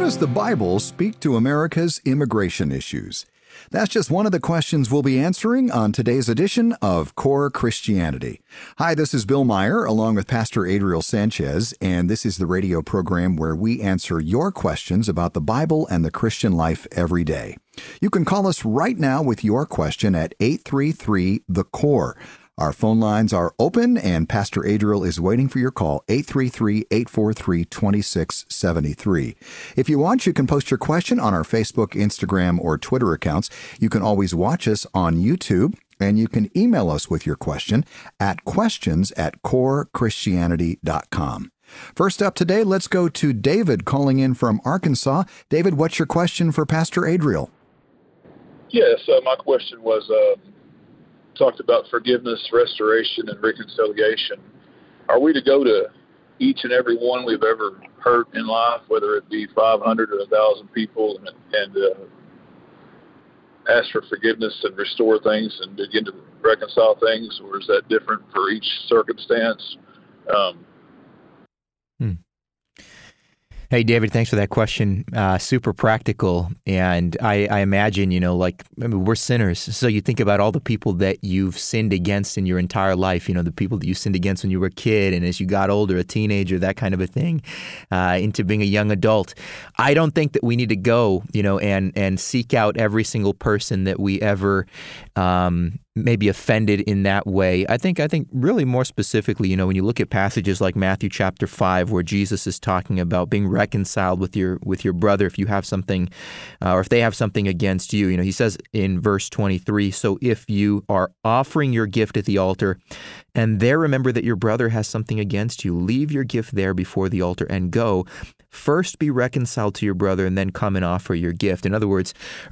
does the Bible speak to America's immigration issues? That's just one of the questions we'll be answering on today's edition of Core Christianity. Hi, this is Bill Meyer, along with Pastor Adriel Sanchez, and this is the radio program where we answer your questions about the Bible and the Christian life every day. You can call us right now with your question at 833-THE-CORE. Our phone lines are open, and Pastor Adriel is waiting for your call, 833-843-2673. If you want, you can post your question on our Facebook, Instagram, or Twitter accounts. You can always watch us on YouTube, and you can email us with your question at questions@corechristianity.com. First up today, let's go to David calling in from Arkansas. David, what's your question for Pastor Adriel? Yes, my question was... talked about forgiveness, restoration, and reconciliation. Are we to go to each and every one we've ever hurt in life, whether it be 500 or 1,000 people, and ask for forgiveness and restore things and begin to reconcile things, or is that different for each circumstance? Hey, David, thanks for that question. Super practical. And I imagine, we're sinners. So you think about all the people that you've sinned against in your entire life, the people that you sinned against when you were a kid and as you got older, a teenager, that kind of a thing, into being a young adult. I don't think that we need to go, and seek out every single person that we ever maybe offended in that way. I think really more specifically, when you look at passages like Matthew chapter 5, where Jesus is talking about being reconciled with your brother if you have something, or if they have something against you. He says in verse 23, so if you are offering your gift at the altar and there remember that your brother has something against you, leave your gift there before the altar and go. First be reconciled to your brother and then come and offer your gift. In other words,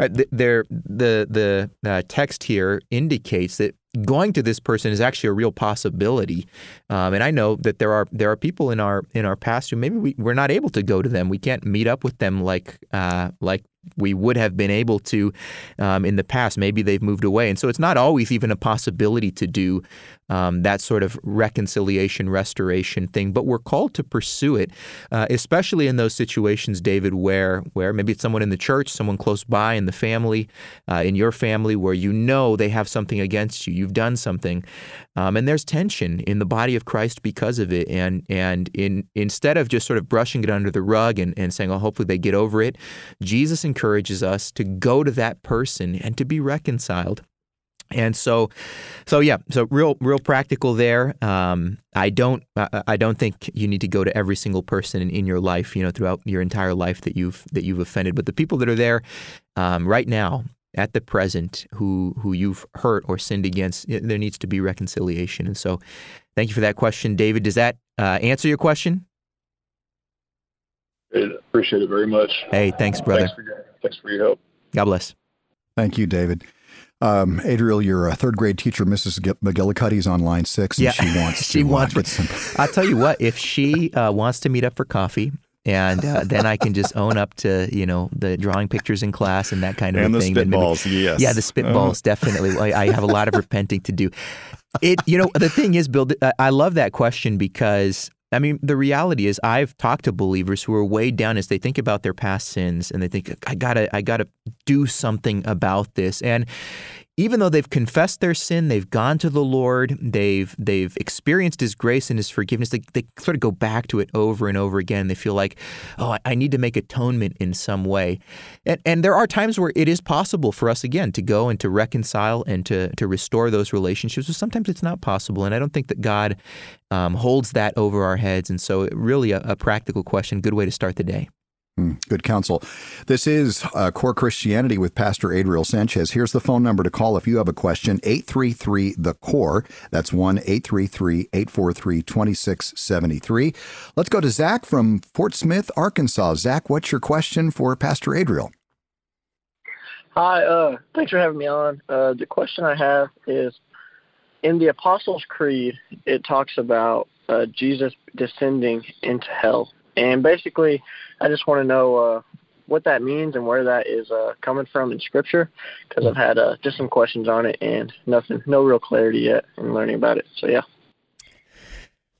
the text here indicates that going to this person is actually a real possibility. And I know that there are people in our past who maybe we're not able to go to them. We can't meet up with them like we would have been able to in the past. Maybe they've moved away. And so it's not always even a possibility to do that sort of reconciliation, restoration thing. But we're called to pursue it, especially in those situations, David, where maybe it's someone in the church, someone close by in the family, in your family, where they have something against you. You've done something. And there's tension in the body of Christ because of it. And instead of just sort of brushing it under the rug and saying, oh, hopefully they get over it, Jesus encourages us to go to that person and to be reconciled. And so real practical there. I don't think you need to go to every single person in your life, throughout your entire life that you've offended. But the people that are there right now, at the present, who you've hurt or sinned against, there needs to be reconciliation. And so, thank you for that question, David. Does that answer your question? I appreciate it very much. Hey, thanks, brother. Thanks for your help. God bless. Thank you, David. Adriel, your third grade teacher, Mrs. McGillicuddy, is on line 6, and she wants to get some. I'll tell you what, if she wants to meet up for coffee, and then I can just own up to, the drawing pictures in class and that kind of thing. And the spitballs, yes. Yeah, the spitballs, definitely. I have a lot of repenting to do. The thing is, Bill, I love that question because, the reality is I've talked to believers who are weighed down as they think about their past sins and they think, I gotta do something about this. And even though they've confessed their sin, they've gone to the Lord, they've experienced His grace and His forgiveness, they sort of go back to it over and over again. They feel like, oh, I need to make atonement in some way. And there are times where it is possible for us, again, to go and to reconcile and to restore those relationships, but sometimes it's not possible. And I don't think that God holds that over our heads. And so really a practical question, good way to start the day. Good counsel. This is Core Christianity with Pastor Adriel Sanchez. Here's the phone number to call if you have a question, 833-THE-CORE. That's 1-833-843-2673. Let's go to Zach from Fort Smith, Arkansas. Zach, what's your question for Pastor Adriel? Hi, thanks for having me on. The question I have is, in the Apostles' Creed, it talks about Jesus descending into hell. And basically, I just want to know what that means and where that is coming from in Scripture, because I've had just some questions on it and no real clarity yet in learning about it. So, yeah.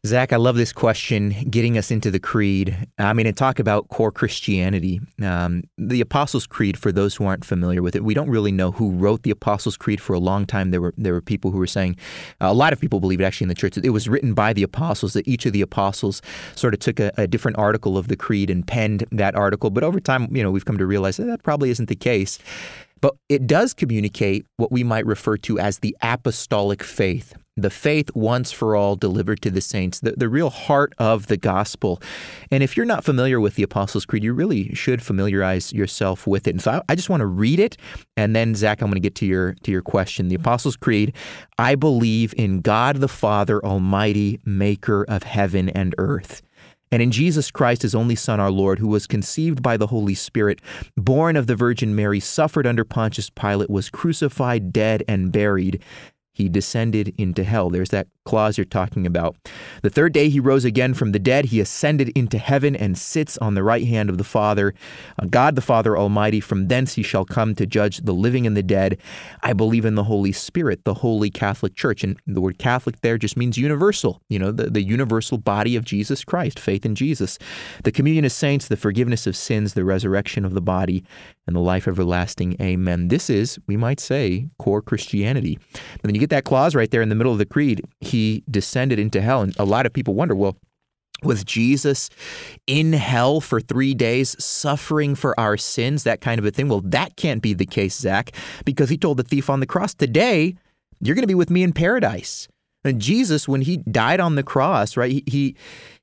Zach, I love this question, getting us into the creed. And talk about core Christianity. The Apostles' Creed, for those who aren't familiar with it, we don't really know who wrote the Apostles' Creed. For a long time, there were people who were saying, a lot of people believe it actually in the church, that it was written by the apostles, that each of the apostles sort of took a different article of the creed and penned that article. But over time, we've come to realize that probably isn't the case. But it does communicate what we might refer to as the apostolic faith, the faith once for all delivered to the saints, the real heart of the gospel. And if you're not familiar with the Apostles' Creed, you really should familiarize yourself with it. And so I just want to read it, and then, Zach, I'm going to get to your question. The Apostles' Creed: I believe in God the Father Almighty, maker of heaven and earth, and in Jesus Christ, his only Son, our Lord, who was conceived by the Holy Spirit, born of the Virgin Mary, suffered under Pontius Pilate, was crucified, dead, and buried. He descended into hell. There's that clause you're talking about. The third day he rose again from the dead. He ascended into heaven and sits on the right hand of the Father, God the Father Almighty. From thence he shall come to judge the living and the dead. I believe in the Holy Spirit, the Holy Catholic Church. And the word Catholic there just means universal, the universal body of Jesus Christ, faith in Jesus. The communion of saints, the forgiveness of sins, the resurrection of the body, and the life everlasting. Amen. This is, we might say, core Christianity. But then you get that clause right there in the middle of the creed: he descended into hell. And a lot of people wonder, well, was Jesus in hell for 3 days, suffering for our sins, that kind of a thing? Well, that can't be the case, Zach, because he told the thief on the cross, today, you're going to be with me in paradise. And Jesus, when he died on the cross, right, he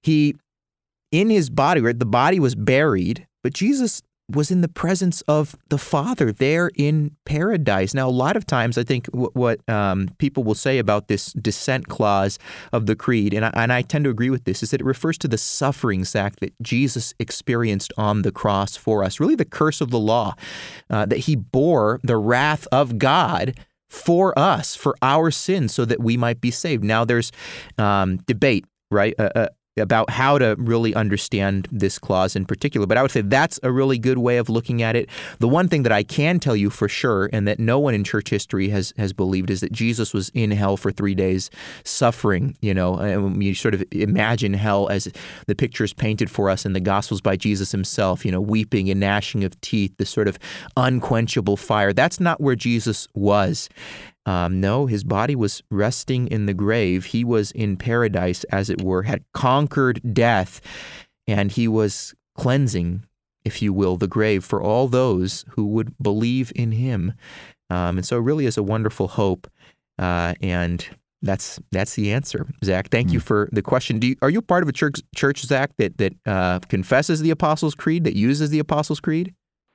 in his body, right, the body was buried, but Jesus was in the presence of the Father there in paradise. Now, a lot of times, I think what people will say about this descent clause of the creed, and I tend to agree with this, is that it refers to the suffering, Zach, that Jesus experienced on the cross for us, really the curse of the law, that he bore the wrath of God for us, for our sins, so that we might be saved. Now, there's debate, right, about how to really understand this clause in particular. But I would say that's a really good way of looking at it. The one thing that I can tell you for sure, and that no one in church history has believed, is that Jesus was in hell for 3 days suffering. And you sort of imagine hell as the picture is painted for us in the Gospels by Jesus himself, weeping and gnashing of teeth, this sort of unquenchable fire. That's not where Jesus was. No, his body was resting in the grave. He was in paradise, as it were, had conquered death, and he was cleansing, if you will, the grave for all those who would believe in him. And so it really is a wonderful hope, and that's the answer. Zach, thank you for the question. Are you part of a church, Zach, that confesses the Apostles' Creed, that uses the Apostles' Creed?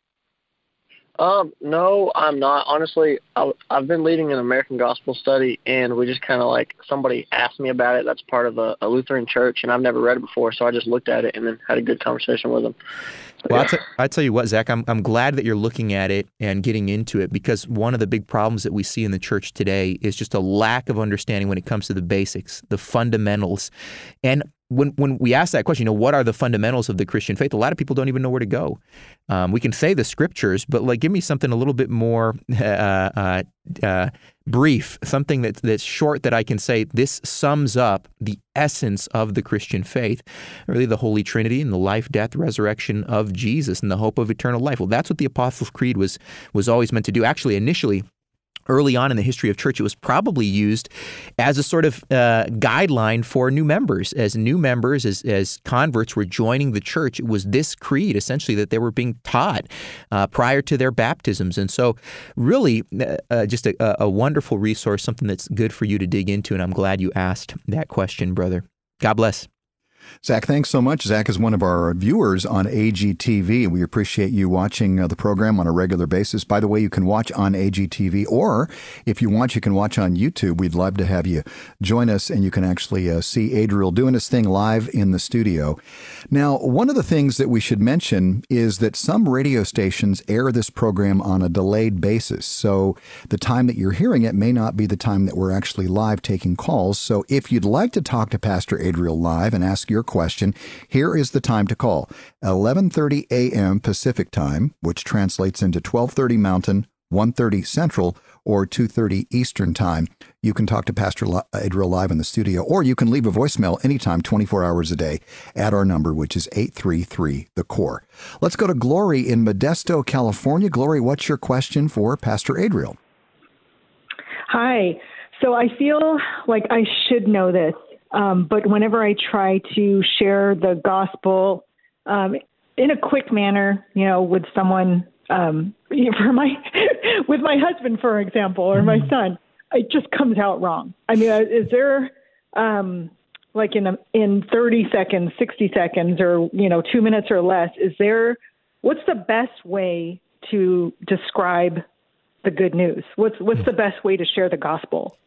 No, I'm not. Honestly, I've been leading an American Gospel study, and we just kind of somebody asked me about it. That's part of a Lutheran church, and I've never read it before, so I just looked at it and then had a good conversation with them. Well, I tell you what, Zach, I'm glad that you're looking at it and getting into it, because one of the big problems that we see in the church today is just a lack of understanding when it comes to the basics, the fundamentals. And when we ask that question, what are the fundamentals of the Christian faith? A lot of people don't even know where to go. We can say the scriptures, but give me something a little bit more brief, something that's short, that I can say this sums up the essence of the Christian faith, really the Holy Trinity and the life, death, resurrection of Jesus and the hope of eternal life. Well, that's what the Apostles' Creed was always meant to do. Actually, initially, early on in the history of church, it was probably used as a sort of guideline for new members. As new members, as converts were joining the church, it was this creed, essentially, that they were being taught prior to their baptisms. And so really just a wonderful resource, something that's good for you to dig into, and I'm glad you asked that question, brother. God bless. Zach, thanks so much. Zach is one of our viewers on AGTV. We appreciate you watching the program on a regular basis. By the way, you can watch on AGTV, or if you want, you can watch on YouTube. We'd love to have you join us, and you can actually see Adriel doing his thing live in the studio. Now, one of the things that we should mention is that some radio stations air this program on a delayed basis. So the time that you're hearing it may not be the time that we're actually live taking calls. So if you'd like to talk to Pastor Adriel live and ask your question, here is the time to call: 11:30 a.m. Pacific time, which translates into 12:30 Mountain, 1:30 Central, or 2:30 Eastern Time. You can talk to Pastor Adriel live in the studio, or you can leave a voicemail anytime, 24 hours a day, at our number, which is 833-THE-CORE. Let's go to Glory in Modesto, California. Glory, what's your question for Pastor Adriel? Hi. So I feel like I should know this, but whenever I try to share the gospel in a quick manner, with someone, with my husband, for example, or my son, it just comes out wrong. I mean, is there, like in 30 seconds, 60 seconds, or 2 minutes or less, what's the best way to describe the good news? What's the best way to share the gospel?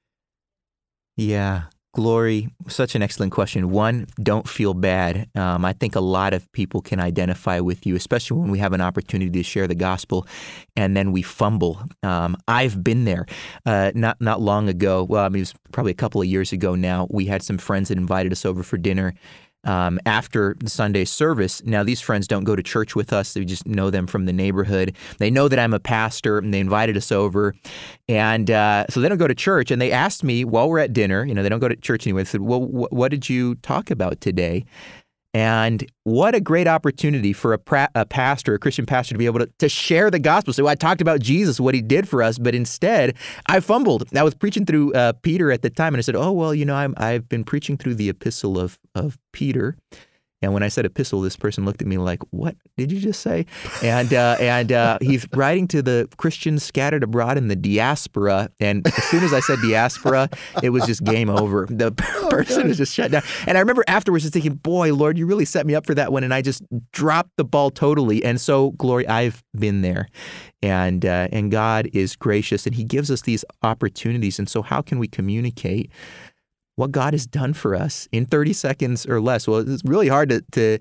Yeah. Glory, such an excellent question. One, don't feel bad. I think a lot of people can identify with you, especially when we have an opportunity to share the gospel and then we fumble. I've been there. Not long ago, well, it was probably a couple of years ago now, we had some friends that invited us over for dinner after the Sunday service. Now, these friends don't go to church with us. They just know them from the neighborhood. They know that I'm a pastor, and they invited us over. And so they don't go to church. And they asked me while we're at dinner, they don't go to church anyway. They said, well, what did you talk about today? And what a great opportunity for a pastor, a Christian pastor, to be able to share the gospel. So I talked about Jesus, what he did for us, but instead I fumbled. I was preaching through Peter at the time, and I said, oh, well, I've been preaching through the epistle of Peter. And when I said epistle, this person looked at me like, what did you just say? And he's writing to the Christians scattered abroad in the diaspora. And as soon as I said diaspora, it was just game over. The person was just shut down. And I remember afterwards just thinking, boy, Lord, you really set me up for that one. And I just dropped the ball totally. And so, Glory, I've been there. And God is gracious, and he gives us these opportunities. And so how can we communicate what God has done for us in 30 seconds or less? Well, it's really hard to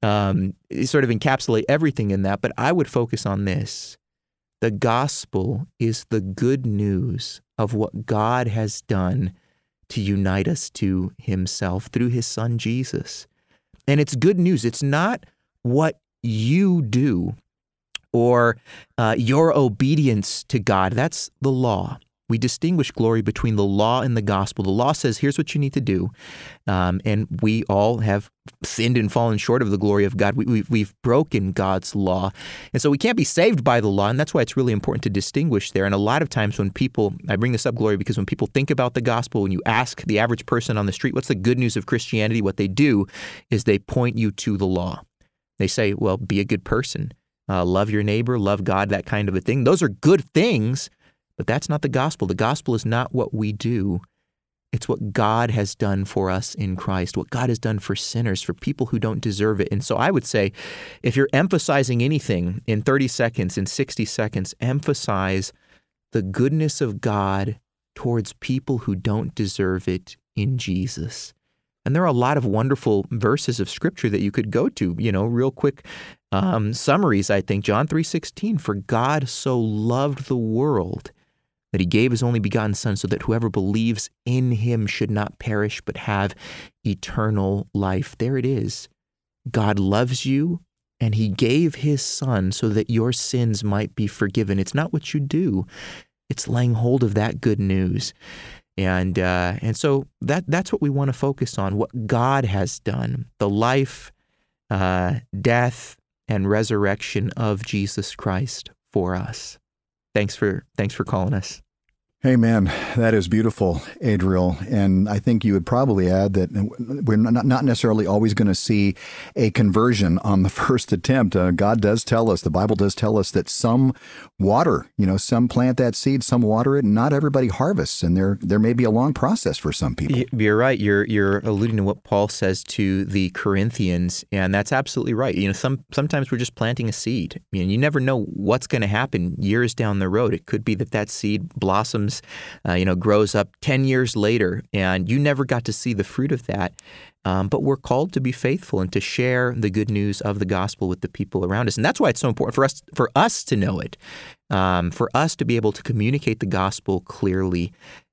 sort of encapsulate everything in that, but I would focus on this. The gospel is the good news of what God has done to unite us to himself through his son, Jesus. And it's good news. It's not what you do or your obedience to God. That's the law. We distinguish, Glory, between the law and the gospel. The law says, here's what you need to do. And we all have sinned and fallen short of the glory of God. We've broken God's law. And so we can't be saved by the law. And that's why it's really important to distinguish there. And a lot of times when people, I bring this up, Glory, because when people think about the gospel, when you ask the average person on the street, what's the good news of Christianity? What they do is they point you to the law. They say, well, be a good person. Love your neighbor, love God, that kind of a thing. Those are good things. But that's not the gospel. The gospel is not what we do. It's what God has done for us in Christ, what God has done for sinners, for people who don't deserve it. And so I would say, if you're emphasizing anything in 30 seconds, in 60 seconds, emphasize the goodness of God towards people who don't deserve it in Jesus. And there are a lot of wonderful verses of Scripture that you could go to, real quick summaries, I think. John 3:16, for God so loved the world that he gave his only begotten Son, so that whoever believes in him should not perish but have eternal life. There it is. God loves you, and he gave his Son so that your sins might be forgiven. It's not what you do. It's laying hold of that good news. And so that's what we want to focus on, what God has done, the life, death, and resurrection of Jesus Christ for us. Thanks for calling us. Hey, man, that is beautiful, Adriel. And I think you would probably add that we're not necessarily always going to see a conversion on the first attempt. God does tell us, the Bible does tell us that some water, some plant that seed, some water it, and not everybody harvests. And there may be a long process for some people. You're right. You're alluding to what Paul says to the Corinthians, and that's absolutely right. Sometimes we're just planting a seed. You never know what's going to happen years down the road. It could be that seed blossoms, grows up 10 years later, and you never got to see the fruit of that. But we're called to be faithful and to share the good news of the gospel with the people around us. And that's why it's so important for us to know it, for us to be able to communicate the gospel clearly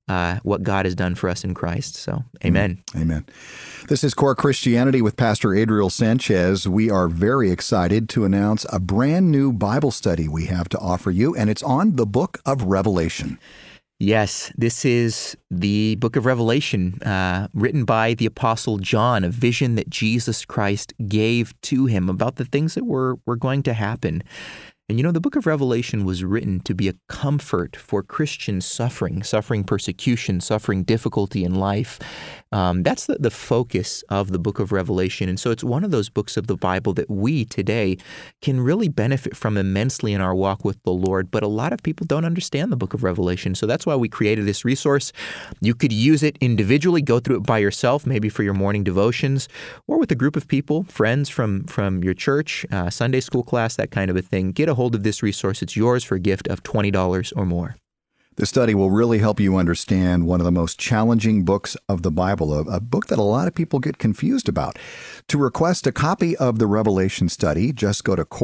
what God has done for us in Christ. So, amen. Amen. This is Core Christianity with Pastor Adriel Sanchez. We are very excited to announce a brand new Bible study we have to offer you, and it's on the book of Revelation. Yes, this is the book of Revelation, written by the Apostle John, a vision that Jesus Christ gave to him about the things that were going to happen. And the book of Revelation was written to be a comfort for Christians suffering persecution, suffering difficulty in life. That's the focus of the book of Revelation. And so it's one of those books of the Bible that we today can really benefit from immensely in our walk with the Lord. But a lot of people don't understand the book of Revelation. So that's why we created this resource. You could use it individually, go through it by yourself, maybe for your morning devotions, or with a group of people, friends from your church, Sunday school class, that kind of a thing. Get a hold of this resource. It's yours for a gift of $20 or more. The study will really help you understand one of the most challenging books of the Bible, a book that a lot of people get confused about. To request a copy of the Revelation study, just go to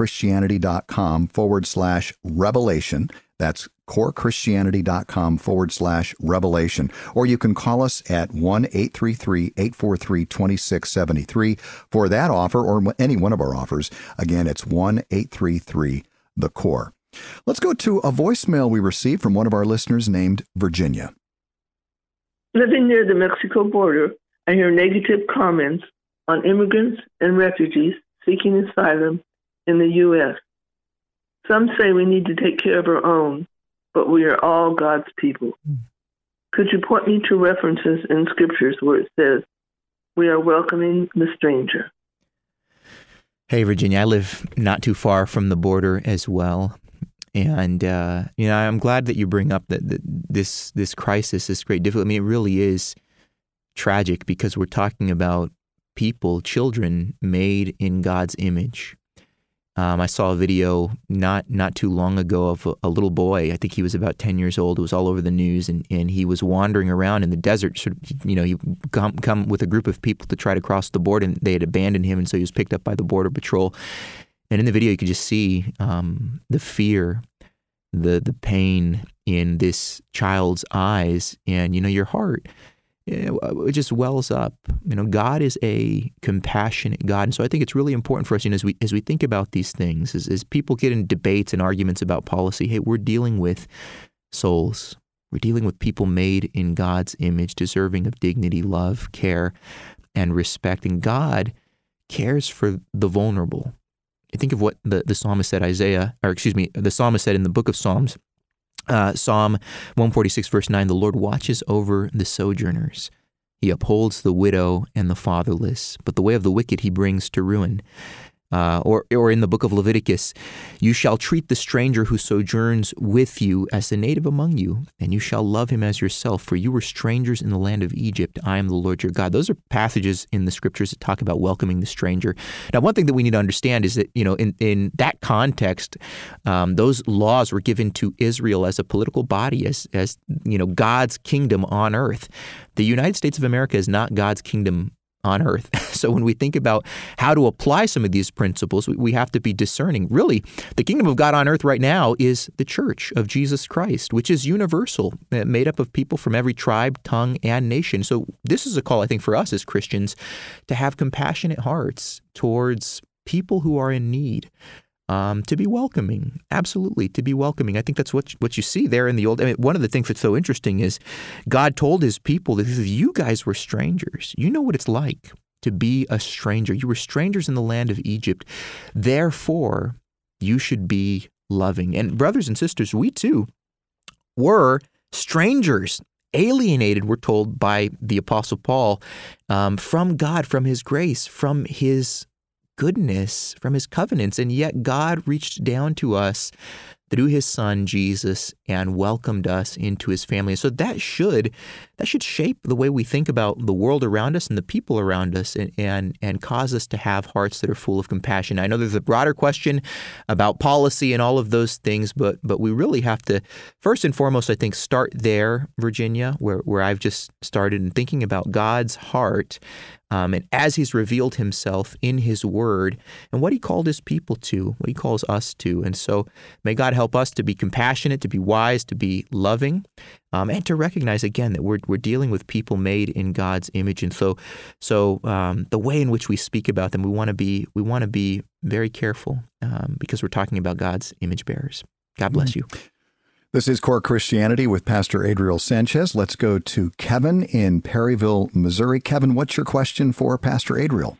corechristianity.com/revelation. That's corechristianity.com/revelation. Or you can call us at 1-833-843-2673 for that offer or any one of our offers. Again, it's 1-833-THE-CORE. Let's go to a voicemail we received from one of our listeners named Virginia. Living near the Mexico border, I hear negative comments on immigrants and refugees seeking asylum in the U.S. Some say we need to take care of our own, but we are all God's people. Could you point me to references in scriptures where it says we are welcoming the stranger? Hey, Virginia, I live not too far from the border as well. And, I'm glad that you bring up that this crisis, this great difficulty. I mean, it really is tragic because we're talking about people, children made in God's image. I saw a video not too long ago of a little boy. I think he was about 10 years old. It was all over the news, and he was wandering around in the desert. Sort of, he come with a group of people to try to cross the border, and they had abandoned him, and so he was picked up by the Border Patrol. And in the video, you could just see the fear, the pain in this child's eyes, and your heart. It just wells up. God is a compassionate God. And so I think it's really important for us, as we think about these things, as people get in debates and arguments about policy, hey, we're dealing with souls. We're dealing with people made in God's image, deserving of dignity, love, care, and respect. And God cares for the vulnerable. I think of what the psalmist said, the psalmist said in the book of Psalms, Psalm 146, verse 9, the Lord watches over the sojourners. He upholds the widow and the fatherless, but the way of the wicked he brings to ruin. Or in the book of Leviticus, you shall treat the stranger who sojourns with you as a native among you, and you shall love him as yourself, for you were strangers in the land of Egypt. I am the Lord your God. Those are passages in the scriptures that talk about welcoming the stranger. Now, one thing that we need to understand is that, in that context, those laws were given to Israel as a political body, as God's kingdom on earth. The United States of America is not God's kingdom on earth. So when we think about how to apply some of these principles, we have to be discerning. Really, the kingdom of God on earth right now is the church of Jesus Christ, which is universal, made up of people from every tribe, tongue, and nation. So this is a call, I think, for us as Christians to have compassionate hearts towards people who are in need. To be welcoming, absolutely, to be welcoming. I think that's what you see there in the Old. One of the things that's so interesting is God told his people that you guys were strangers. You know what it's like to be a stranger. You were strangers in the land of Egypt. Therefore, you should be loving. And brothers and sisters, we too were strangers, alienated, we're told by the Apostle Paul, from God, from his grace, from his goodness, from his covenants, and yet God reached down to us through his son Jesus and welcomed us into his family. So that should shape the way we think about the world around us and the people around us, and cause us to have hearts that are full of compassion. I know there's a broader question about policy and all of those things, but we really have to, first and foremost, I think, start there, Virginia, where I've just started, in thinking about God's heart and as he's revealed himself in his word and what he called his people to, what he calls us to. And so may God help us to be compassionate, to be wise, to be loving, and to recognize again that we're dealing with people made in God's image. And so the way in which we speak about them, we want to be very careful because we're talking about God's image bearers. God bless you. This is Core Christianity with Pastor Adriel Sanchez. Let's go to Kevin in Perryville, Missouri. Kevin, what's your question for Pastor Adriel?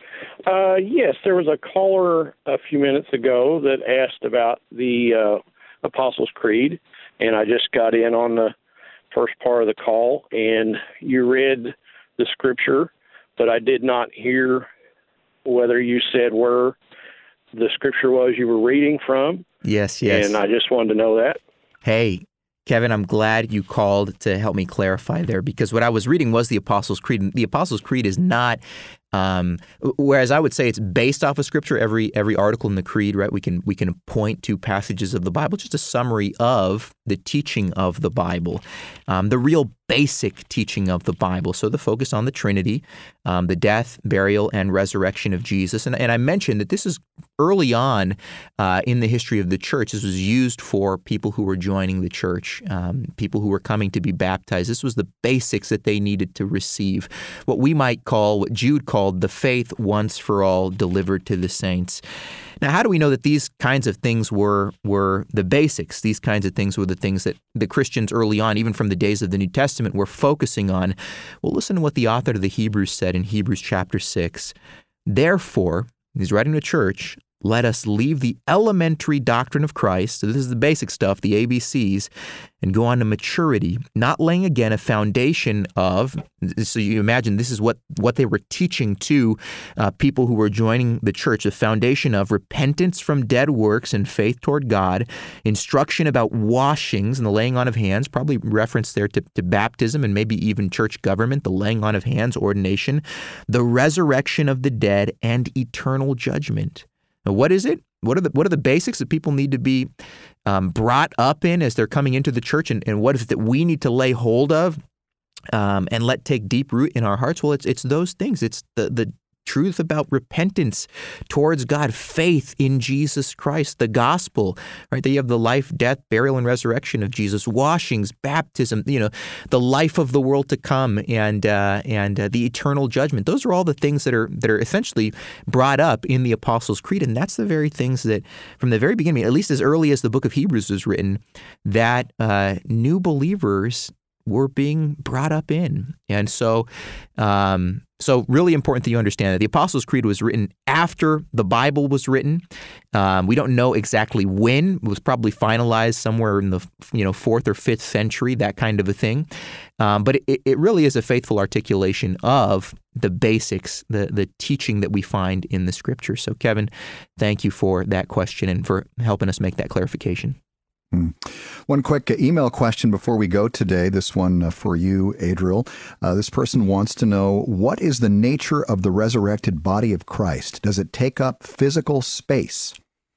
Yes, there was a caller a few minutes ago that asked about the Apostles' Creed, and I just got in on the first part of the call, and you read the scripture, but I did not hear whether you said where the scripture was you were reading from. Yes. And I just wanted to know that. Hey, Kevin, I'm glad you called to help me clarify there, because what I was reading was the Apostles' Creed. The Apostles' Creed is not, whereas I would say it's based off of Scripture. Every article in the Creed, right? We can point to passages of the Bible, just a summary of the teaching of the Bible, the real basic teaching of the Bible. So the focus on the Trinity, the death, burial, and resurrection of Jesus. And I mentioned that this is early on in the history of the church. This was used for people who were joining the church, people who were coming to be baptized. This was the basics that they needed to receive, what we might call, what Jude called, the faith once for all delivered to the saints. Now, how do we know that these kinds of things were the basics? These kinds of things were the things that the Christians early on, even from the days of the New Testament, were focusing on. Well, listen to what the author of the Hebrews said in Hebrews chapter 6. Therefore, he's writing to church, let us leave the elementary doctrine of Christ, so this is the basic stuff, the ABCs, and go on to maturity, not laying again a foundation of, so you imagine this is what they were teaching to people who were joining the church, a foundation of repentance from dead works and faith toward God, instruction about washings and the laying on of hands, probably reference there to baptism and maybe even church government, the laying on of hands, ordination, the resurrection of the dead, and eternal judgment. Now, what is it? What are the basics that people need to be brought up in as they're coming into the church, and what is it that we need to lay hold of and let take deep root in our hearts? Well, it's those things. It's the truth about repentance towards God, faith in Jesus Christ, the gospel, right? That you have the life, death, burial, and resurrection of Jesus, washings, baptism, the life of the world to come, and the eternal judgment. Those are all the things that are essentially brought up in the Apostles' Creed, and that's the very things that, from the very beginning, at least as early as the book of Hebrews was written, that new believers were being brought up in. And so really important that you understand that the Apostles' Creed was written after the Bible was written. We don't know exactly when. It was probably finalized somewhere in the 4th or 5th century, that kind of a thing. But it really is a faithful articulation of the basics, the teaching that we find in the Scripture. So, Kevin, thank you for that question and for helping us make that clarification. One quick email question before we go today. This one for you, Adriel. This person wants to know, what is the nature of the resurrected body of Christ? Does it take up physical space?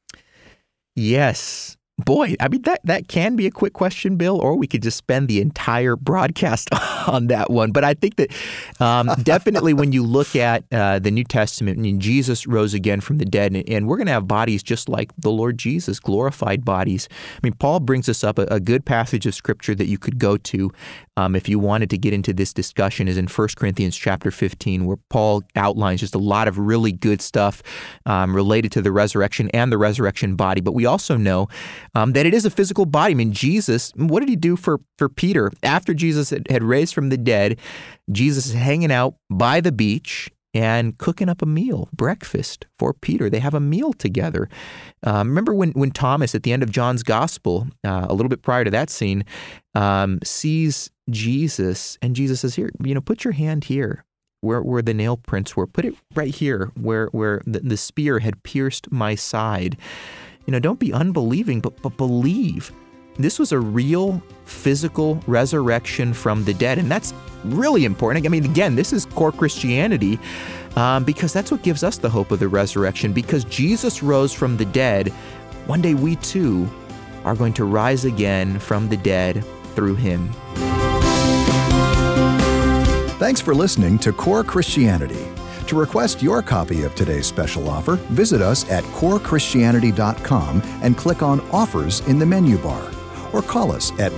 Yes. Boy, I mean, that can be a quick question, Bill, or we could just spend the entire broadcast on that one. But I think that definitely when you look at the New Testament, and Jesus rose again from the dead, and we're going to have bodies just like the Lord Jesus, glorified bodies. I mean, Paul brings us up a good passage of Scripture that you could go to if you wanted to get into this discussion is in 1 Corinthians chapter 15, where Paul outlines just a lot of really good stuff related to the resurrection and the resurrection body. But we also know that it is a physical body. I mean, Jesus, what did he do for Peter? After Jesus had raised from the dead, Jesus is hanging out by the beach and cooking up a meal, breakfast for Peter. They have a meal together. Remember when Thomas, at the end of John's Gospel, a little bit prior to that scene, sees Jesus, and Jesus says, here, put your hand here where the nail prints were. Put it right here where the spear had pierced my side. Don't be unbelieving, but believe. This was a real physical resurrection from the dead, and that's really important. I mean, again, this is core Christianity because that's what gives us the hope of the resurrection. Because Jesus rose from the dead, one day we too are going to rise again from the dead through him. Thanks for listening to Core Christianity. To request your copy of today's special offer, visit us at corechristianity.com and click on Offers in the menu bar. Or call us at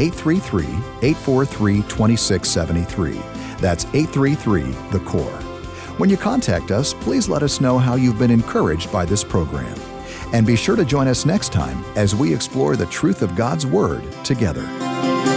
1-833-843-2673. That's 833-THE-CORE. When you contact us, please let us know how you've been encouraged by this program. And be sure to join us next time as we explore the truth of God's Word together.